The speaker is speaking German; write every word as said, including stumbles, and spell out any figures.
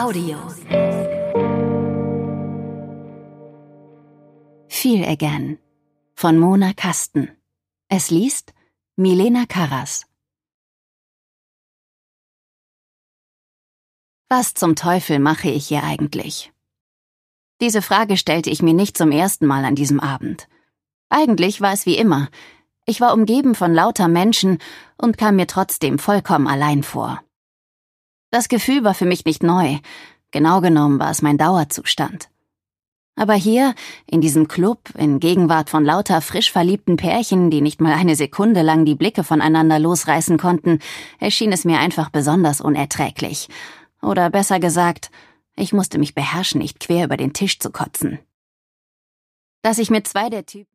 Audio. Feel Again von Mona Kasten. Es liest Milena Karras. Was zum Teufel mache ich hier eigentlich? Diese Frage stellte ich mir nicht zum ersten Mal an diesem Abend. Eigentlich war es wie immer. Ich war umgeben von lauter Menschen und kam mir trotzdem vollkommen allein vor. Das Gefühl war für mich nicht neu. Genau genommen war es mein Dauerzustand. Aber hier, in diesem Club, in Gegenwart von lauter frisch verliebten Pärchen, die nicht mal eine Sekunde lang die Blicke voneinander losreißen konnten, erschien es mir einfach besonders unerträglich. Oder besser gesagt, ich musste mich beherrschen, nicht quer über den Tisch zu kotzen. Dass ich mit zwei der Typen